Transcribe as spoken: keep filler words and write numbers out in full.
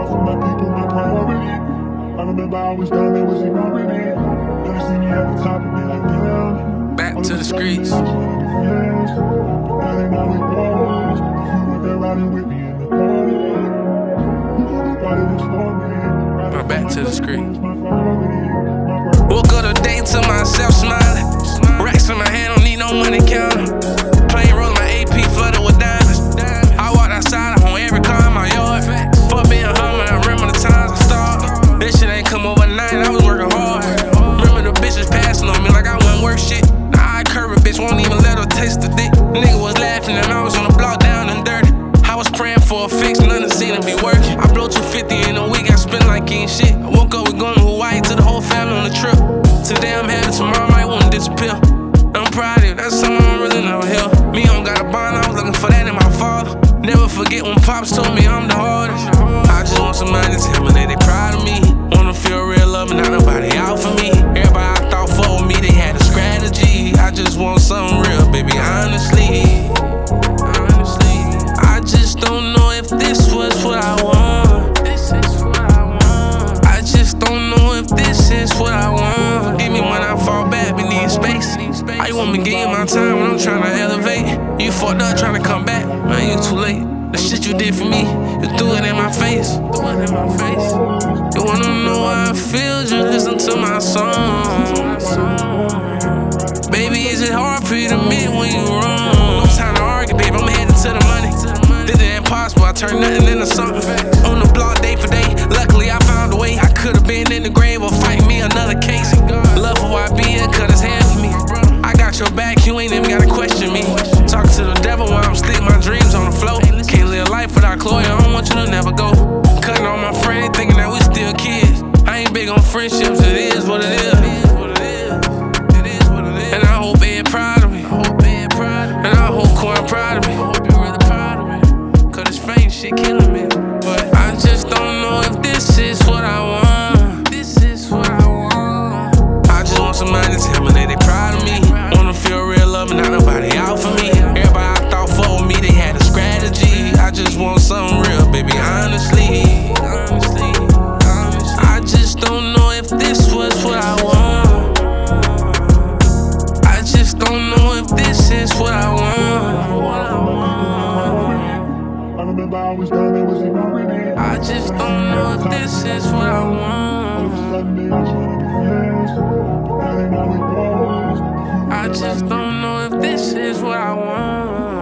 out for my people, my priority. I remember I was down there with seniority. Then I seen you at the top of me like damn. Back to the streets. Now they know it was. If you were there riding with me in the corner, you could be part of the story. My back to the streets. Woke up today to myself smiling. Racks in my hand, don't need no money counter. Plain rolling my A P flooded with diamonds. I walked outside, I own every car in my yard. Fuck being humble, I remember the times I starved. This shit ain't come overnight, I was working hard. Remember the bitches passing on me like I wasn't worth shit. Now I curve a bitch, won't even let her taste the dick. Nigga was laughing and I was on the block down and dirty. I was praying for a fix, nothing seemed to be working. I blow two fifty in a week, I spent like ain't shit. I woke up, we going to Hawaii, to the whole family on the trip. Today I'm happy, tomorrow I might wanna disappear. I'm proud of you, that's something I don't really never hear. Me, I don't got a bond, I was looking for that in my father. Never forget when Pops told me I'm the hardest. I just want somebody to tell me that they proud of me. Wanna feel real love and not nobody out for me. Everybody I thought for me, they had a strategy. I just want something real, baby, honestly. Honestly, I just don't know if this was what I want. This is what I want. I just don't know if this is what I want. Give me when I fall back, we need space. How you want me to give you my time when I'm trying to elevate? You fucked up trying to come back, man, you too late. The shit you did for me, you threw it in my face. Threw it in my face. You wanna know how I feel, just listen to my song. Baby, is it hard for you to admit when you wrong? No time to argue, baby, I'm headed to the money. Did the impossible, I turned nothing into something. On the block day for day, luckily I found a way. I could've been in the grave or fighting me another case. Love for Y B, it cut his hand for me. I got your back, you ain't even gotta question me. Talk to the devil while I'm sticking my dreams on the floor. Can't live life without Chloe, I don't want you to never go. Cutting on my friend, thinking that we still kids. I ain't big on friendships, it is what it is. And I hope Ed proud of me. And I hope Quan proud of me. Cause this fame shit killing me. But I just don't know if this is what I want. This is what I want. I just want somebody to tell me that they proud of me. Wanna feel real love and not nobody out for me. Everybody I thought for me, they had a strategy. I just want something real, baby, honestly. Honestly, honestly. I just don't know if this was what I want. I just don't know if this is what I want. I just don't know if this is what I want. I just don't know if this is what I want.